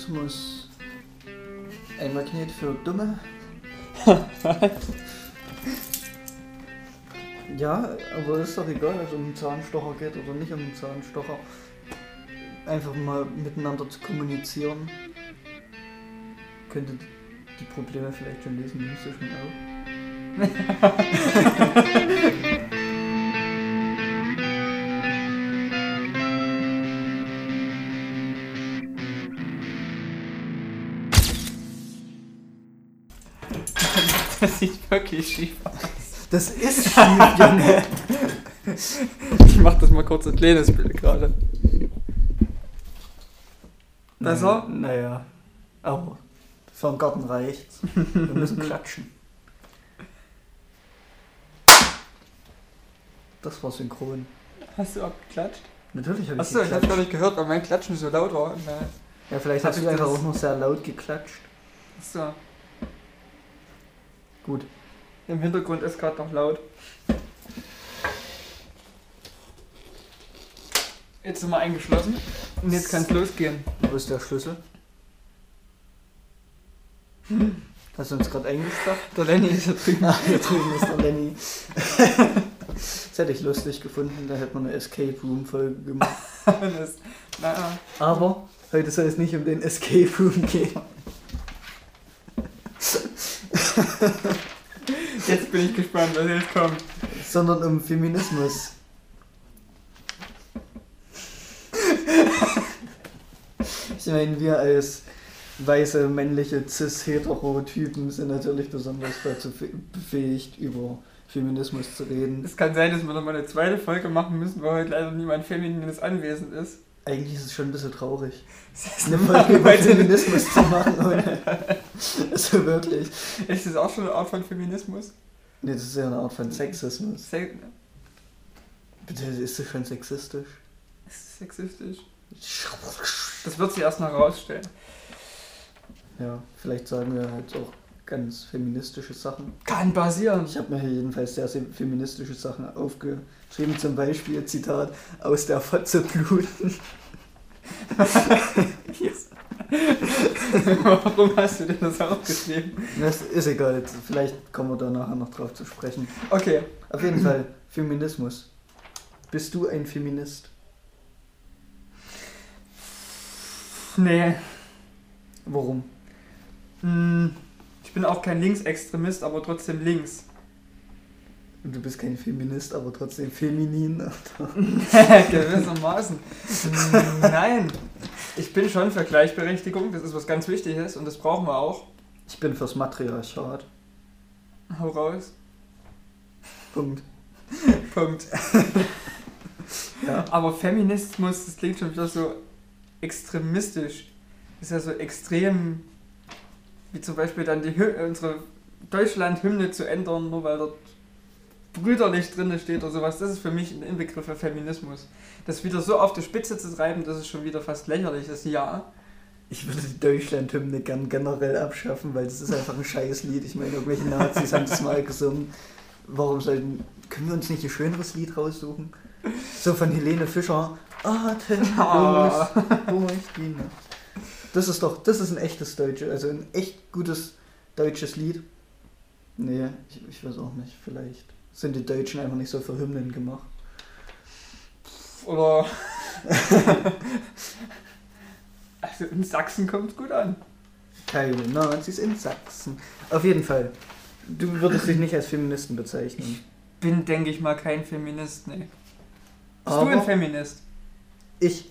Feminismus ein Magnet für Dumme? Ja, aber ist doch egal, ob es um einen Zahnstocher geht oder nicht um einen Zahnstocher. Einfach mal miteinander zu kommunizieren. Könnte die Probleme vielleicht schon lösen, nimmst du schon auf? Das sieht wirklich schief aus. Das ist schief, Junge. Ich mach das mal kurz ein kleines Bild gerade. Besser? Naja, aber für den Garten reicht's. Wir müssen klatschen. Das war synchron. Hast du auch geklatscht? Natürlich habe ich Achso, ich geklatscht. hab's gar nicht gehört, weil mein Klatschen so laut war. Ja, vielleicht hast du einfach auch noch sehr laut geklatscht. Achso. Gut. Im Hintergrund ist gerade noch laut. Jetzt sind wir eingeschlossen und jetzt kann es losgehen. Wo ist der Schlüssel? Hast du uns gerade eingesperrt? Der Lenny ist da drüben. Ah, hier drüben ist der Lenny. Das hätte ich lustig gefunden, da hätte man eine Escape Room Folge gemacht. Naja. Aber heute soll es nicht um den Escape Room gehen. Jetzt bin ich gespannt, was jetzt kommt. Sondern um Feminismus. Ich meine, wir als weiße, männliche, cis-hetero-Typen sind natürlich besonders dazu befähigt, über Feminismus zu reden. Es kann sein, dass wir nochmal eine zweite Folge machen müssen, weil heute leider niemand Feminines anwesend ist. Eigentlich ist es schon ein bisschen traurig, Das ist eine Folge über Feminismus zu machen. Also wirklich. Ist das auch schon eine Art von Feminismus? Nee, das ist ja eine Art von Sexismus. Bitte, ist das schon sexistisch? Ist das sexistisch? Das wird sich erst noch herausstellen. Ja, vielleicht sagen wir halt auch ganz feministische Sachen. Kann passieren. Ich habe mir hier jedenfalls sehr, sehr feministische Sachen aufgeschrieben, zum Beispiel, Zitat, aus der Fotze bluten. Yes. Warum hast du denn das aufgeschrieben? Das ist egal, vielleicht kommen wir da nachher noch drauf zu sprechen. Okay. Auf jeden Fall, Feminismus. Bist du ein Feminist? Nee. Warum? Ich bin auch kein Linksextremist, aber trotzdem links. Du bist kein Feminist, aber trotzdem feminin. Gewissermaßen. Nein. Ich bin schon für Gleichberechtigung, das ist was ganz Wichtiges und das brauchen wir auch. Ich bin fürs Matriarchat. Hau raus. Punkt. Punkt. Ja. Aber Feminismus, das klingt schon wieder so extremistisch. Ist ja so extrem, wie zum Beispiel dann unsere Deutschland-Hymne zu ändern, nur weil dort brüderlich drin steht oder sowas. Das ist für mich ein Inbegriff für Feminismus. Das wieder so auf die Spitze zu treiben, das ist schon wieder fast lächerlich, das Ja. Ich würde die Deutschland-Hymne gern generell abschaffen, weil das ist einfach ein scheiß Lied. Ich meine, irgendwelche Nazis haben das mal gesungen. Können wir uns nicht ein schöneres Lied raussuchen? So von Helene Fischer. Atemlos durch die Nacht. Das ist ein echtes deutsches, also ein echt gutes deutsches Lied. Nee, ich weiß auch nicht, vielleicht sind die Deutschen einfach nicht so für Hymnen gemacht. Oder also in Sachsen kommt es gut an. Keine Nazis in Sachsen. Auf jeden Fall. Du würdest dich nicht als Feministen bezeichnen. Bin, denke ich mal, kein Feminist, ne. Bist Aber du ein Feminist? Ich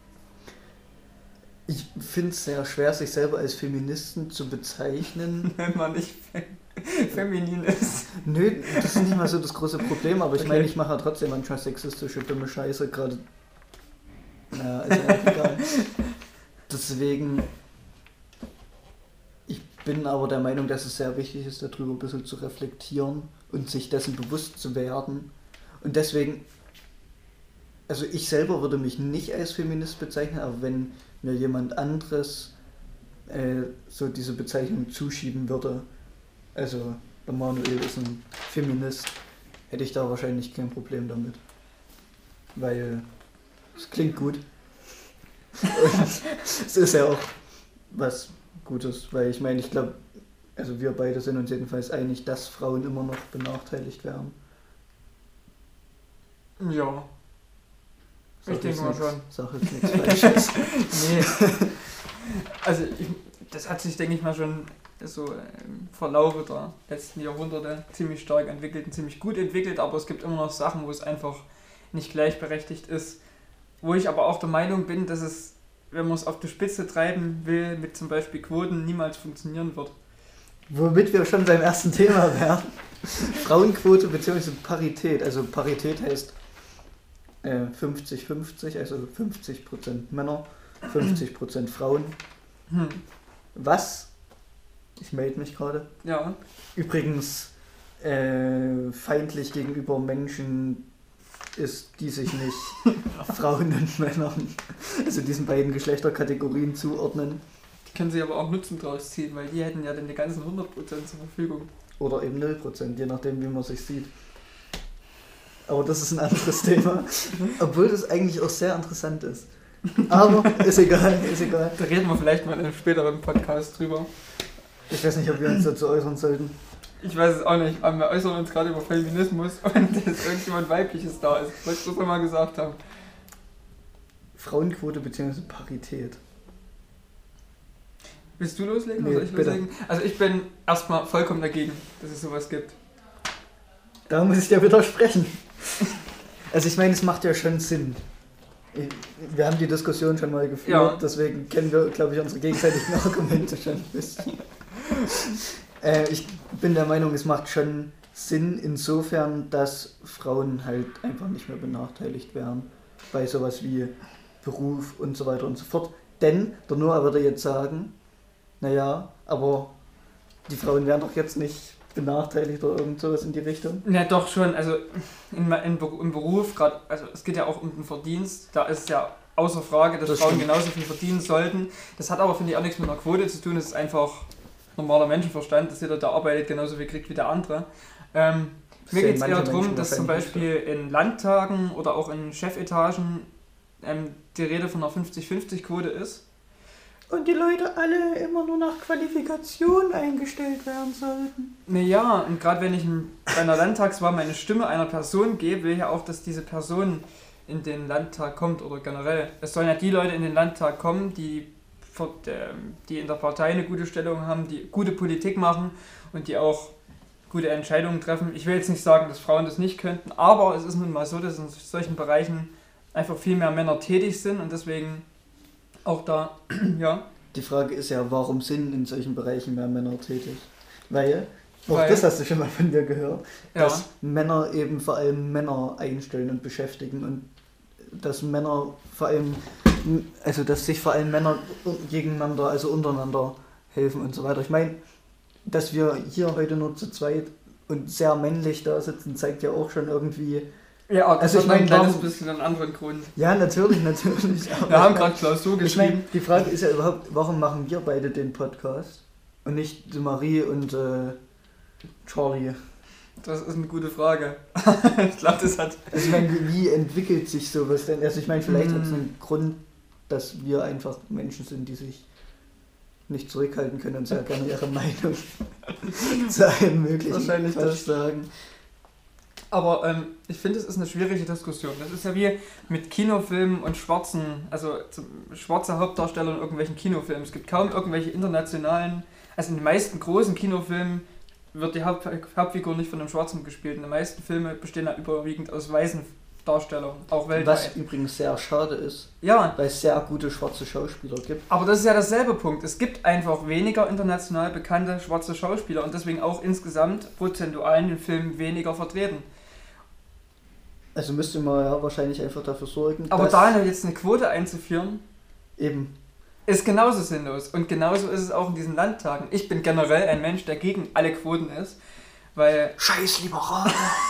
finde es sehr schwer, sich selber als Feministen zu bezeichnen. Wenn man nicht feminin ist. Nö, das ist nicht mal so das große Problem, aber ich Okay. meine, ich mache ja trotzdem manchmal sexistische, dumme Scheiße, gerade. Naja, ist ja auch egal. Deswegen, ich bin aber der Meinung, dass es sehr wichtig ist, darüber ein bisschen zu reflektieren und sich dessen bewusst zu werden. Und deswegen, also ich selber würde mich nicht als Feminist bezeichnen, aber wenn mir jemand anderes so diese Bezeichnung zuschieben würde, also der Manuel ist ein Feminist, hätte ich da wahrscheinlich kein Problem damit. Weil es klingt gut. Und es ist ja auch was Gutes, weil ich meine, ich glaube, also wir beide sind uns jedenfalls einig, dass Frauen immer noch benachteiligt werden. Ja. Ich denke mal schon. Sag jetzt nichts Falsches. Nee. Also das hat sich, denke ich mal, schon so im Verlauf der letzten Jahrhunderte ziemlich stark entwickelt und ziemlich gut entwickelt, aber es gibt immer noch Sachen, wo es einfach nicht gleichberechtigt ist. Wo ich aber auch der Meinung bin, dass es, wenn man es auf die Spitze treiben will, mit zum Beispiel Quoten niemals funktionieren wird. Womit wir schon beim ersten Thema wären. Frauenquote bzw. Parität. Also Parität heißt 50-50, also 50% Männer, 50% Frauen. Was, ich melde mich gerade, Ja. übrigens feindlich gegenüber Menschen ist, die sich nicht Frauen und Männern, also diesen beiden Geschlechterkategorien zuordnen. Die können sich aber auch Nutzen draus ziehen, weil die hätten ja dann die ganzen 100% zur Verfügung. Oder eben 0%, je nachdem, wie man sich sieht. Aber das ist ein anderes Thema, obwohl das eigentlich auch sehr interessant ist. Aber ist egal, ist egal. Da reden wir vielleicht mal in einem späteren Podcast drüber. Ich weiß nicht, ob wir uns dazu äußern sollten. Ich weiß es auch nicht, aber wir äußern uns gerade über Feminismus und dass irgendjemand Weibliches da ist. Wollte ich das mal gesagt haben. Frauenquote bzw. Parität. Willst du loslegen Nee, oder soll ich bitte. loslegen? Also ich bin erstmal vollkommen dagegen, dass es sowas gibt. Da muss ich dir widersprechen. Also ich meine, es macht ja schon Sinn. Wir haben die Diskussion schon mal geführt, Ja. deswegen kennen wir, glaube ich, unsere gegenseitigen Argumente schon ein bisschen. Ich bin der Meinung, es macht schon Sinn insofern, dass Frauen halt einfach nicht mehr benachteiligt werden bei sowas wie Beruf und so weiter und so fort. Denn der Noah würde jetzt sagen, naja, aber die Frauen werden doch jetzt nicht benachteiligt oder irgend sowas in die Richtung. Ja, doch schon. Also im Beruf, gerade, also es geht ja auch um den Verdienst, da ist ja außer Frage, dass Das Frauen stimmt. genauso viel verdienen sollten. Das hat aber, finde ich, auch nichts mit einer Quote zu tun, das ist einfach normaler Menschenverstand, dass jeder, der arbeitet, genauso viel kriegt wie der andere. Mir Sehen geht es manche eher darum, Menschen dass zum wahrscheinlich Beispiel in Landtagen oder auch in Chefetagen die Rede von einer 50-50-Quote ist. Und die Leute alle immer nur nach Qualifikation eingestellt werden sollten. Naja, und gerade wenn ich bei einer Landtagswahl meine Stimme einer Person gebe, will ich ja auch, dass diese Person in den Landtag kommt oder generell. Es sollen ja die Leute in den Landtag kommen, die in der Partei eine gute Stellung haben, die gute Politik machen und die auch gute Entscheidungen treffen. Ich will jetzt nicht sagen, dass Frauen das nicht könnten, aber es ist nun mal so, dass in solchen Bereichen einfach viel mehr Männer tätig sind und deswegen auch da, ja. Die Frage ist ja, warum sind in solchen Bereichen mehr Männer tätig? Weil, Weil- das hast du schon mal von dir gehört, Ja. dass Männer eben vor allem Männer einstellen und beschäftigen und dass Männer vor allem, also dass sich vor allem Männer gegeneinander, also untereinander helfen und so weiter. Ich meine, dass wir hier heute nur zu zweit und sehr männlich da sitzen, zeigt ja auch schon irgendwie. Ja, das Also ich hat noch ein meine, kleines warum- bisschen einen anderen Grund. Ja, natürlich. Wir haben gerade Klausur Ich meine, geschrieben. die Frage ist ja überhaupt, warum machen wir beide den Podcast und nicht die Marie und Charlie? Das ist eine gute Frage. Ich glaube, das hat... Also ich meine, wie entwickelt sich sowas denn? Also ich meine, vielleicht hat es einen Grund, dass wir einfach Menschen sind, die sich nicht zurückhalten können und sehr gerne ihre Meinung zu allem möglichen Wahrscheinlich Quatsch das. sagen. Aber ich finde, es ist eine schwierige Diskussion. Das ist ja wie mit Kinofilmen und schwarze Hauptdarsteller in irgendwelchen Kinofilmen. Es gibt kaum irgendwelche internationalen, also in den meisten großen Kinofilmen wird die Hauptfigur nicht von einem Schwarzen gespielt. In den meisten Filmen bestehen ja überwiegend aus weißen Darstellern, auch weltweit. Was übrigens sehr schade ist, Ja, weil es sehr gute schwarze Schauspieler gibt. aber das ist ja derselbe Punkt. Es gibt einfach weniger international bekannte schwarze Schauspieler und deswegen auch insgesamt prozentual in den Filmen weniger vertreten. Also müsste man ja wahrscheinlich einfach dafür sorgen, Aber dass da jetzt eine Quote einzuführen, eben ist genauso sinnlos. Und genauso ist es auch in diesen Landtagen. Ich bin generell ein Mensch, der gegen alle Quoten ist, weil Scheiß Liberale.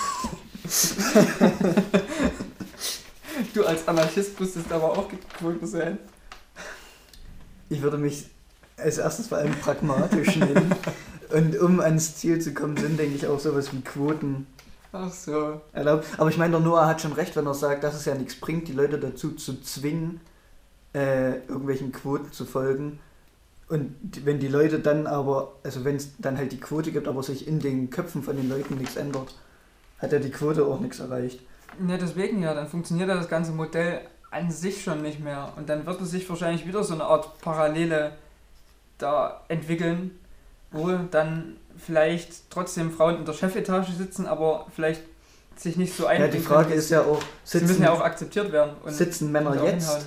du als Anarchist müsstest aber auch gegen Quoten sein. Ich würde mich als erstes vor allem pragmatisch nennen. Und um ans Ziel zu kommen, sind, denke ich, auch sowas wie Quoten Ach so. erlaubt. Aber ich meine, der Noah hat schon recht, wenn er sagt, dass es ja nichts bringt, die Leute dazu zu zwingen, irgendwelchen Quoten zu folgen, Und wenn die Leute dann aber, also wenn es dann halt die Quote gibt, aber sich in den Köpfen von den Leuten nichts ändert, hat ja die Quote auch nichts erreicht. Ja, deswegen ja, dann funktioniert ja das ganze Modell an sich schon nicht mehr. Und dann wird es sich wahrscheinlich wieder so eine Art Parallele da entwickeln, wo dann vielleicht trotzdem Frauen in der Chefetage sitzen, aber vielleicht sich nicht so einbringen. Ja, die Frage ist ja auch, sie müssen ja auch akzeptiert werden. Und sitzen Männer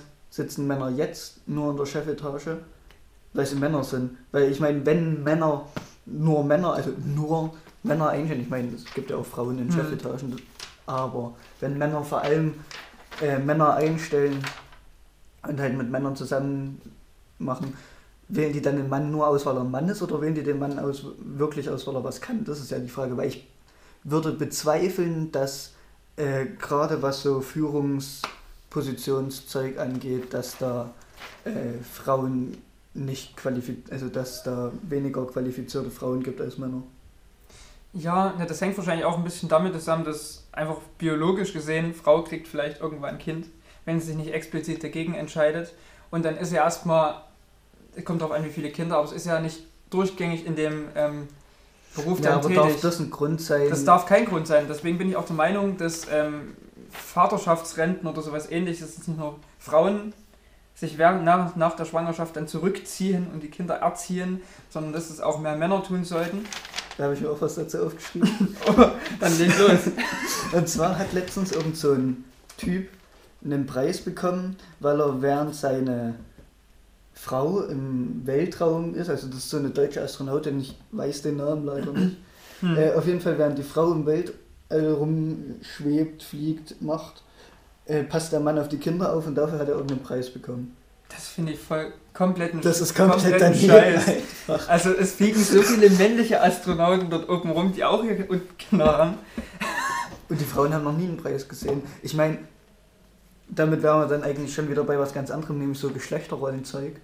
jetzt nur in der Chefetage, weil sie Männer sind? Weil ich meine, wenn Männer nur Männer einstellen, ich meine, es gibt ja auch Frauen in Chefetagen, aber wenn Männer vor allem Männer einstellen und halt mit Männern zusammen machen, wählen die dann den Mann nur aus, weil er ein Mann ist, oder wählen die den Mann wirklich aus, weil er was kann? Das ist ja die Frage, weil ich würde bezweifeln, dass gerade was so Führungspositionszeug angeht, dass da Frauen nicht also dass da weniger qualifizierte Frauen gibt als Männer. Ja, das hängt wahrscheinlich auch ein bisschen damit zusammen, dass einfach biologisch gesehen, Frau kriegt vielleicht irgendwann ein Kind, wenn sie sich nicht explizit dagegen entscheidet. Und dann ist ja erstmal, es kommt darauf an, wie viele Kinder, aber es ist ja nicht durchgängig in dem Beruf dann tätig. Aber darf das ein Grund sein? Das darf kein Grund sein. Deswegen bin ich auch der Meinung, dass Vaterschaftsrenten oder sowas ähnliches, dass nicht nur Frauen sich nach der Schwangerschaft dann zurückziehen und die Kinder erziehen, sondern dass es auch mehr Männer tun sollten. Da habe ich mir auch was dazu aufgeschrieben. Dann leg los. Und zwar hat letztens irgend so ein Typ einen Preis bekommen, weil er während seine Frau im Weltraum ist, also das ist so eine deutsche Astronautin, ich weiß den Namen leider nicht. Auf jeden Fall, während die Frau im Weltall rumschwebt, fliegt, macht, passt der Mann auf die Kinder auf und dafür hat er irgendeinen Preis bekommen. Das finde ich komplett daneben Scheiß. Einfach. Also es fliegen so viele männliche Astronauten dort oben rum, die auch hier und Kinder haben. Und die Frauen haben noch nie einen Preis gesehen. Ich meine, damit wären wir dann eigentlich schon wieder bei was ganz anderem, nämlich so Geschlechterrollenzeug.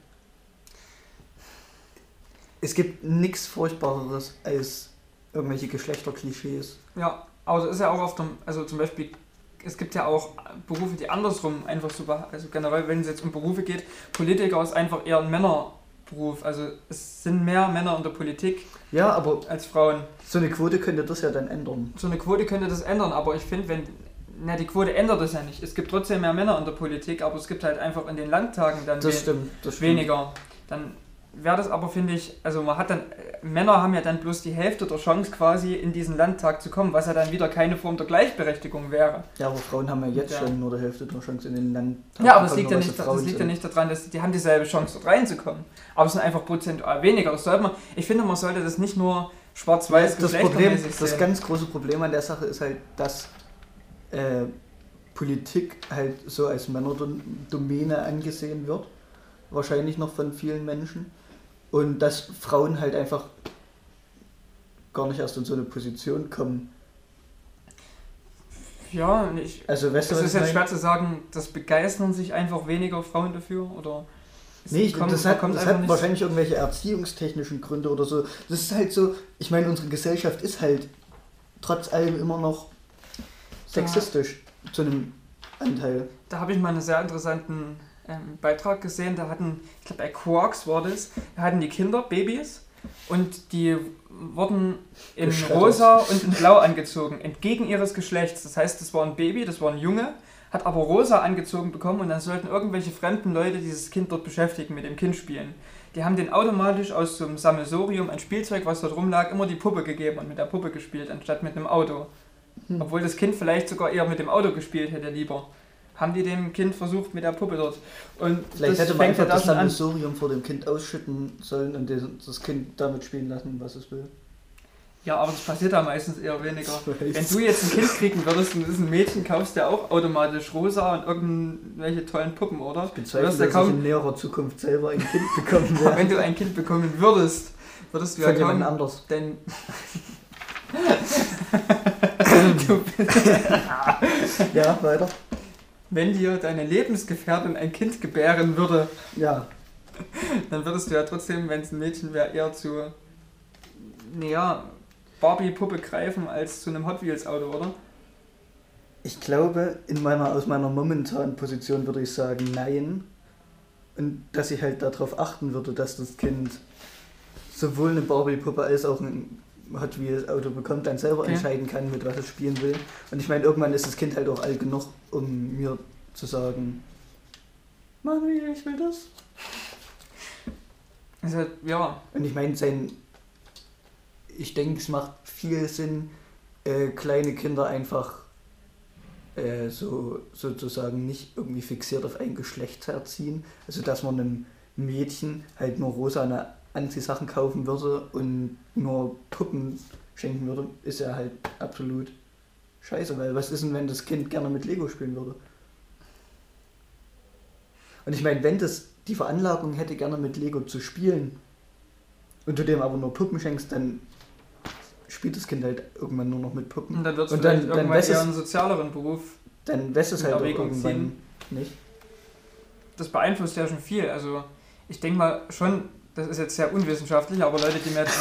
Es gibt nichts Furchtbareres als irgendwelche Geschlechterklischees. Ja, aber es ist ja auch also zum Beispiel, es gibt ja auch Berufe, die andersrum einfach so, also generell, wenn es jetzt um Berufe geht, Politiker ist einfach eher ein Männerberuf, also es sind mehr Männer in der Politik als Frauen. So eine Quote könnte das ja dann ändern. So eine Quote könnte das ändern, aber ich finde, die Quote ändert das ja nicht. Es gibt trotzdem mehr Männer in der Politik, aber es gibt halt einfach in den Landtagen dann weniger. Dann wäre das aber, finde ich, also Männer haben ja dann bloß die Hälfte der Chance quasi in diesen Landtag zu kommen, was ja dann wieder keine Form der Gleichberechtigung wäre. Ja, aber Frauen haben ja jetzt schon nur die Hälfte der Chance in den Landtag zu kommen. Ja, aber das liegt ja nicht daran, dass die haben dieselbe Chance dort reinzukommen. Aber es sind einfach prozentual weniger. Ich finde, man sollte das nicht nur schwarz-weiß geschlechtermäßig sehen. Das ganz große Problem an der Sache ist halt, dass Politik halt so als Männerdomäne angesehen wird. Wahrscheinlich noch von vielen Menschen. Und dass Frauen halt einfach gar nicht erst in so eine Position kommen. Ja, also, weißt du, es ist jetzt schwer zu sagen, das begeistern sich einfach weniger Frauen dafür, oder? Das hat wahrscheinlich irgendwelche erziehungstechnischen Gründe oder so. Das ist halt so, ich meine, unsere Gesellschaft ist halt trotz allem immer noch sexistisch zu einem Anteil. Da habe ich mal einen sehr interessanten Beitrag gesehen, ich glaube bei Quarks war das, da hatten die Kinder, Babys, und die wurden in rosa und in blau angezogen, entgegen ihres Geschlechts. Das heißt, das war ein Baby, das war ein Junge, hat aber rosa angezogen bekommen und dann sollten irgendwelche fremden Leute dieses Kind dort beschäftigen, mit dem Kind spielen. Die haben den automatisch aus so einem Sammelsurium, ein Spielzeug, was dort rumlag, immer die Puppe gegeben und mit der Puppe gespielt, anstatt mit einem Auto. Obwohl das Kind vielleicht sogar eher mit dem Auto gespielt hätte lieber. Haben die dem Kind versucht mit der Puppe dort. Und vielleicht hätte man einfach das Sammelsurium vor dem Kind ausschütten sollen und das Kind damit spielen lassen, was es will. Ja, aber das passiert da meistens eher weniger. Wenn du jetzt ein Kind kriegen würdest und das ist ein Mädchen, kaufst du ja auch automatisch rosa und irgendwelche tollen Puppen, oder? Ich bezweifle, dass ich in näherer Zukunft selber ein Kind bekommen werde. Wenn du ein Kind bekommen würdest du ja von jemand anders. Denn ja, weiter. Wenn dir deine Lebensgefährtin ein Kind gebären würde, ja, dann würdest du ja trotzdem, wenn es ein Mädchen wäre, eher zu Barbie-Puppe greifen als zu einem Hot Wheels-Auto, oder? Ich glaube, aus meiner momentanen Position würde ich sagen, nein. Und dass ich halt darauf achten würde, dass das Kind sowohl eine Barbie-Puppe als auch ein Hot Wheels Auto bekommt, dann selber entscheiden kann, mit was es spielen will. Und ich meine, irgendwann ist das Kind halt auch alt genug, um mir zu sagen, Mami, ich will das. Also, ja. Und ich meine, ich denke, es macht viel Sinn, kleine Kinder einfach sozusagen nicht irgendwie fixiert auf ein Geschlecht zu erziehen. Also dass man einem Mädchen halt nur rosane Anziehsachen kaufen würde und nur Puppen schenken würde, ist ja halt absolut scheiße, weil was ist denn, wenn das Kind gerne mit Lego spielen würde? Und ich meine, wenn das die Veranlagung hätte, gerne mit Lego zu spielen und du dem aber nur Puppen schenkst, dann spielt das Kind halt irgendwann nur noch mit Puppen. Und dann wird es vielleicht irgendwann eher einen sozialeren Beruf. Dann wässt es halt auch irgendwann nicht. Das beeinflusst ja schon viel. Also ich denke mal schon, das ist jetzt sehr unwissenschaftlich, aber Leute, die mehr